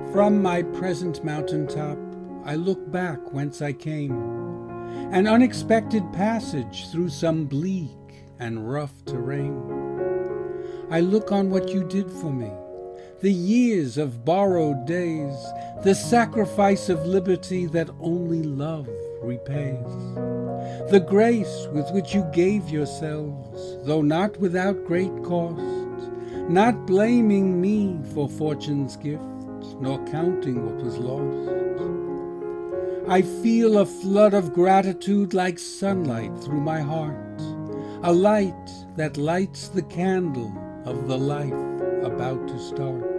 From my present mountaintop, I look back whence I came, an unexpected passage through some bleak and rough terrain. I look on what you did for me, the years of borrowed days, the sacrifice of liberty that only love repays, the grace with which you gave yourselves, though not without great cost, not blaming me for fortune's gift, nor counting what was lost. I feel a flood of gratitude like sunlight through my heart, a light that lights the candle of the life about to start.